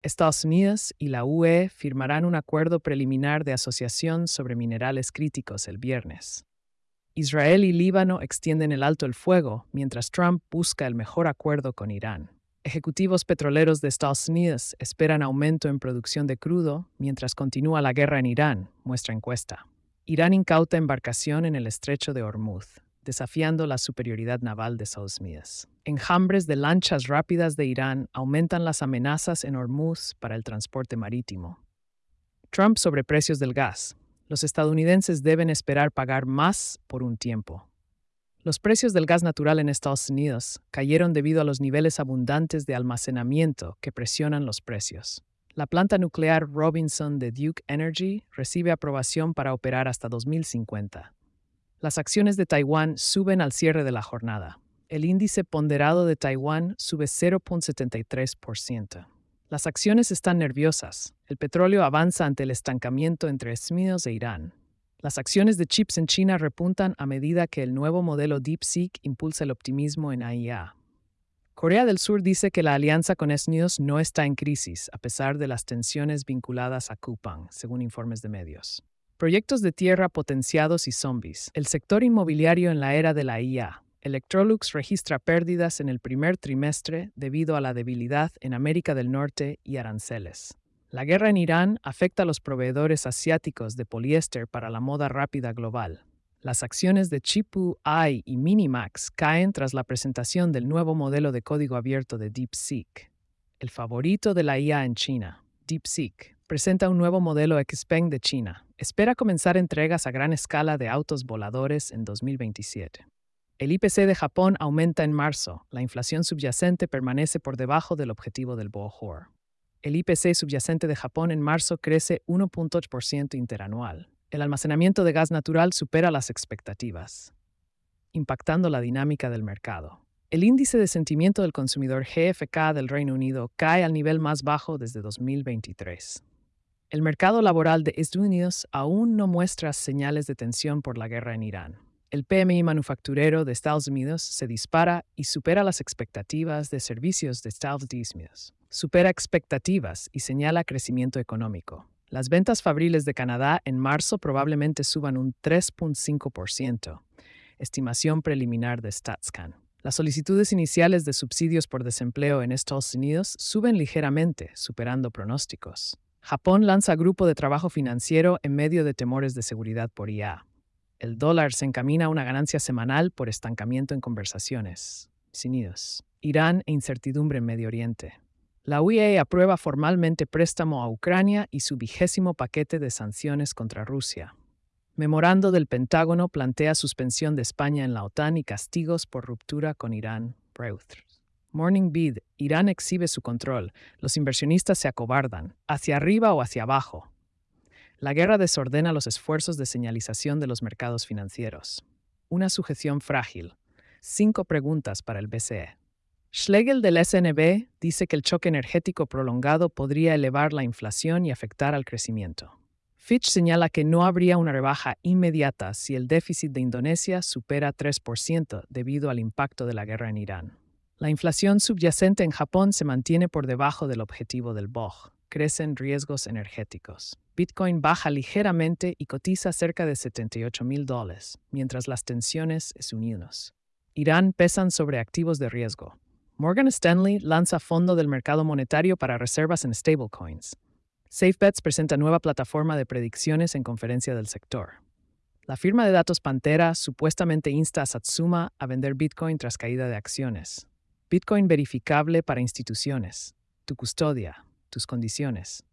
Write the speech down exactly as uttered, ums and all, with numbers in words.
Estados Unidos y la U E firmarán un acuerdo preliminar de asociación sobre minerales críticos el viernes. Israel y Líbano extienden el alto el fuego, mientras Trump busca el mejor acuerdo con Irán. Ejecutivos petroleros de Estados Unidos esperan aumento en producción de crudo mientras continúa la guerra en Irán, muestra encuesta. Irán incauta embarcación en el estrecho de Hormuz, desafiando la superioridad naval de Estados Unidos. Enjambres de lanchas rápidas de Irán aumentan las amenazas en Hormuz para el transporte marítimo. Trump sobre precios del gas. Los estadounidenses deben esperar pagar más por un tiempo. Los precios del gas natural en Estados Unidos cayeron debido a los niveles abundantes de almacenamiento que presionan los precios. La planta nuclear Robinson de Duke Energy recibe aprobación para operar hasta dos mil cincuenta. Las acciones de Taiwán suben al cierre de la jornada. El índice ponderado de Taiwán sube cero punto setenta y tres por ciento. Las acciones están nerviosas. El petróleo avanza ante el estancamiento entre Estados Unidos e Irán. Las acciones de chips en China repuntan a medida que el nuevo modelo DeepSeek impulsa el optimismo en A I A. Corea del Sur dice que la alianza con Estados Unidos no está en crisis, a pesar de las tensiones vinculadas a Kupang, según informes de medios. Proyectos de tierra potenciados y zombies. El sector inmobiliario en la era de la I A. Electrolux registra pérdidas en el primer trimestre debido a la debilidad en América del Norte y aranceles. La guerra en Irán afecta a los proveedores asiáticos de poliéster para la moda rápida global. Las acciones de Chipu Ai y Minimax caen tras la presentación del nuevo modelo de código abierto de DeepSeek. El favorito de la I A en China, DeepSeek, presenta un nuevo modelo Xpeng de China. Espera comenzar entregas a gran escala de autos voladores en dos mil veintisiete. El I P C de Japón aumenta en marzo. La inflación subyacente permanece por debajo del objetivo del Bohr. El I P C subyacente de Japón en marzo crece uno punto ocho por ciento interanual. El almacenamiento de gas natural supera las expectativas, impactando la dinámica del mercado. El índice de sentimiento del consumidor G F K del Reino Unido cae al nivel más bajo desde dos mil veintitrés. El mercado laboral de Estados Unidos aún no muestra señales de tensión por la guerra en Irán. El P M I manufacturero de Estados Unidos se dispara y supera las expectativas de servicios de Estados Unidos. Supera expectativas y señala crecimiento económico. Las ventas fabriles de Canadá en marzo probablemente suban un tres punto cinco por ciento, estimación preliminar de StatsCan. Las solicitudes iniciales de subsidios por desempleo en Estados Unidos suben ligeramente, superando pronósticos. Japón lanza grupo de trabajo financiero en medio de temores de seguridad por I A. El dólar se encamina a una ganancia semanal por estancamiento en conversaciones. Estados Unidos. Irán e incertidumbre en Medio Oriente. La U E aprueba formalmente préstamo a Ucrania y su vigésimo paquete de sanciones contra Rusia. Memorando del Pentágono plantea suspensión de España en la OTAN y castigos por ruptura con Irán. Reuters. Morning Bid. Irán exhibe su control. Los inversionistas se acobardan. ¿Hacia arriba o hacia abajo? La guerra desordena los esfuerzos de señalización de los mercados financieros. Una sujeción frágil. Cinco preguntas para el B C E. Schlegel del S N B dice que el choque energético prolongado podría elevar la inflación y afectar al crecimiento. Fitch señala que no habría una rebaja inmediata si el déficit de Indonesia supera tres por ciento debido al impacto de la guerra en Irán. La inflación subyacente en Japón se mantiene por debajo del objetivo del B O J. Crecen riesgos energéticos. Bitcoin baja ligeramente y cotiza cerca de setenta y ocho mil dólares, mientras las tensiones se unen. Irán pesan sobre activos de riesgo. Morgan Stanley lanza fondo del mercado monetario para reservas en stablecoins. SafeBets presenta nueva plataforma de predicciones en conferencia del sector. La firma de datos Pantera supuestamente insta a Satsuma a vender Bitcoin tras caída de acciones. Bitcoin verificable para instituciones. Tu custodia, tus condiciones.